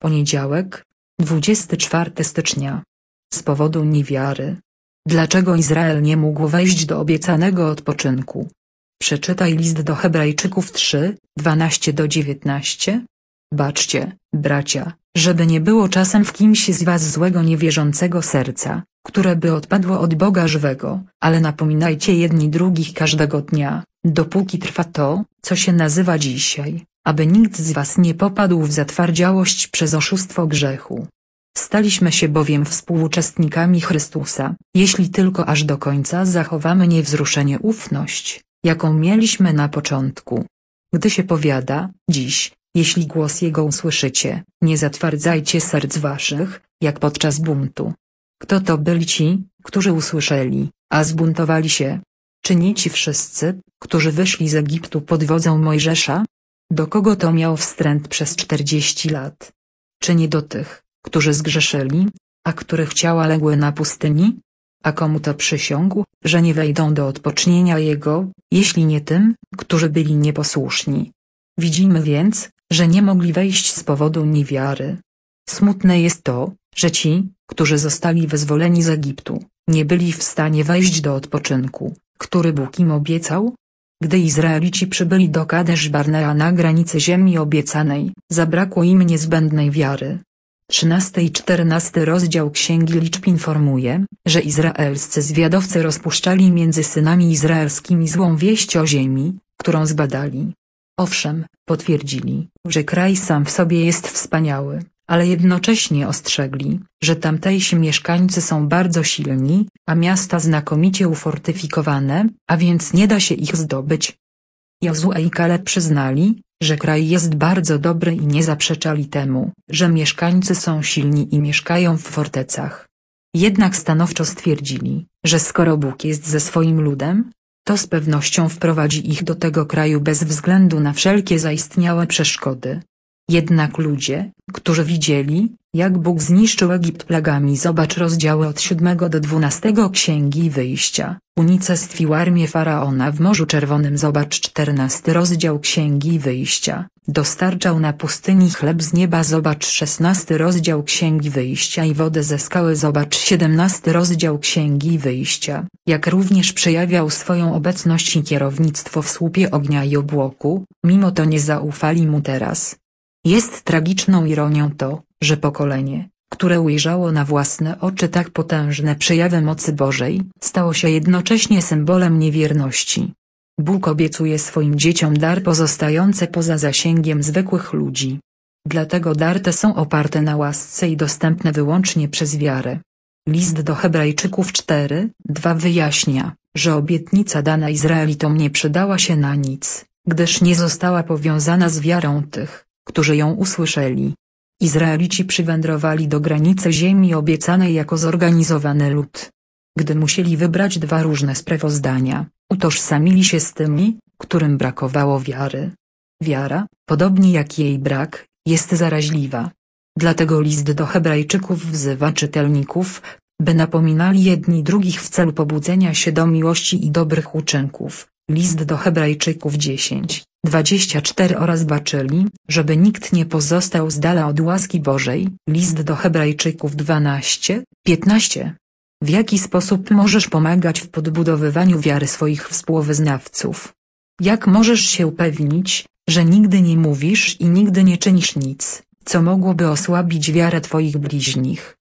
Poniedziałek, 24 stycznia. Z powodu niewiary. Dlaczego Izrael nie mógł wejść do obiecanego odpoczynku? Przeczytaj list do Hebrajczyków 3, 12–19. Baczcie, bracia, żeby nie było czasem w kimś z was złego niewierzącego serca, które by odpadło od Boga żywego, ale napominajcie jedni drugich każdego dnia, dopóki trwa to, co się nazywa dzisiaj, aby nikt z was nie popadł w zatwardziałość przez oszustwo grzechu. Staliśmy się bowiem współuczestnikami Chrystusa, jeśli tylko aż do końca zachowamy niewzruszenie ufność, jaką mieliśmy na początku. Gdy się powiada, dziś, jeśli głos Jego usłyszycie, nie zatwardzajcie serc waszych, jak podczas buntu. Kto to byli ci, którzy usłyszeli, a zbuntowali się? Czy nie ci wszyscy, którzy wyszli z Egiptu pod wodzą Mojżesza? Do kogo to miał wstręt przez 40 lat? Czy nie do tych, którzy zgrzeszyli, a których ciała legły na pustyni? A komu to przysiągł, że nie wejdą do odpocznienia Jego, jeśli nie tym, którzy byli nieposłuszni? Widzimy więc, że nie mogli wejść z powodu niewiary. Smutne jest to, że ci, którzy zostali wyzwoleni z Egiptu, nie byli w stanie wejść do odpoczynku, który Bóg im obiecał. Gdy Izraelici przybyli do Kadesz Barnea na granicy ziemi obiecanej, zabrakło im niezbędnej wiary. 13 i 14 rozdział Księgi Liczb informuje, że izraelscy zwiadowcy rozpuszczali między synami izraelskimi złą wieść o ziemi, którą zbadali. Owszem, potwierdzili, że kraj sam w sobie jest wspaniały, ale jednocześnie ostrzegli, że tamtejsi mieszkańcy są bardzo silni, a miasta znakomicie ufortyfikowane, a więc nie da się ich zdobyć. Jozue i Kaleb przyznali, że kraj jest bardzo dobry i nie zaprzeczali temu, że mieszkańcy są silni i mieszkają w fortecach. Jednak stanowczo stwierdzili, że skoro Bóg jest ze swoim ludem, to z pewnością wprowadzi ich do tego kraju bez względu na wszelkie zaistniałe przeszkody. Jednak ludzie, którzy widzieli, jak Bóg zniszczył Egipt plagami, zobacz rozdziały od 7 do 12 Księgi Wyjścia, unicestwił armię Faraona w Morzu Czerwonym, zobacz 14 rozdział Księgi Wyjścia, dostarczał na pustyni chleb z nieba, zobacz 16 rozdział Księgi Wyjścia i wodę ze skały, zobacz 17 rozdział Księgi Wyjścia, jak również przejawiał swoją obecność i kierownictwo w słupie ognia i obłoku, mimo to nie zaufali mu teraz. Jest tragiczną ironią to, że pokolenie, które ujrzało na własne oczy tak potężne przejawy mocy Bożej, stało się jednocześnie symbolem niewierności. Bóg obiecuje swoim dzieciom dar pozostający poza zasięgiem zwykłych ludzi. Dlatego dary te są oparte na łasce i dostępne wyłącznie przez wiarę. List do Hebrajczyków 4:2 wyjaśnia, że obietnica dana Izraelitom nie przydała się na nic, gdyż nie została powiązana z wiarą tych, którzy ją usłyszeli. Izraelici przywędrowali do granicy ziemi obiecanej jako zorganizowany lud. Gdy musieli wybrać dwa różne sprawozdania, utożsamili się z tymi, którym brakowało wiary. Wiara, podobnie jak jej brak, jest zaraźliwa. Dlatego list do Hebrajczyków wzywa czytelników, by napominali jedni drugich w celu pobudzenia się do miłości i dobrych uczynków. List do Hebrajczyków 10:24 oraz baczyli, żeby nikt nie pozostał z dala od łaski Bożej. List do Hebrajczyków 12:15. W jaki sposób możesz pomagać w podbudowywaniu wiary swoich współwyznawców? Jak możesz się upewnić, że nigdy nie mówisz i nigdy nie czynisz nic, co mogłoby osłabić wiarę twoich bliźnich?